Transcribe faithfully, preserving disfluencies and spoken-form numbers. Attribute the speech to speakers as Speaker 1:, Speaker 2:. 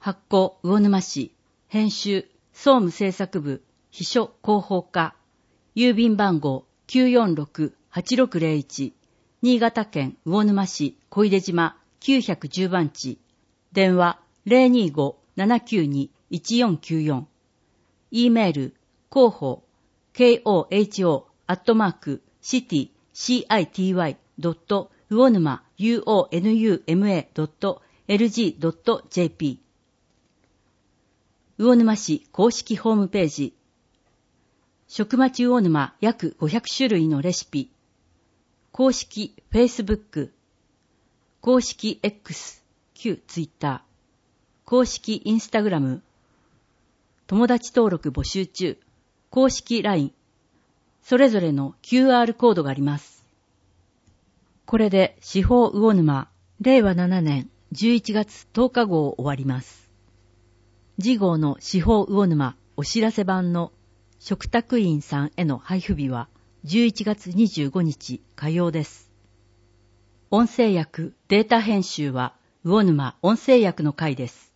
Speaker 1: 発行魚沼市、編集総務制作部、秘書広報課、郵便番号 きゅうよんろくはちろくぜろいち、新潟県魚沼市小出島きゅうひゃくじゅう番地、電話 ゼロにご ななきゅうに いちよんきゅうよん、e メール広報 ケーオーエイチオー アットマーク シティ シーアイティーワイ ドット 魚沼 ユーオーエヌユーエムエー ドット エルジー ドット ジェーピー。 魚沼市公式ホームページ、食町魚沼約ごひゃく種類のレシピ、公式 Facebook、公式 X、旧 Twitter、公式 Instagram、友達登録募集中、公式 ライン、それぞれの キューアール コードがあります。これで司法魚沼れいわななねんじゅういちがつとおか号を終わります。次号の司法魚沼お知らせ版の食卓員さんへの配布日はじゅういちがつにじゅうごにち火曜です。音声訳データ編集は魚沼音声訳の会です。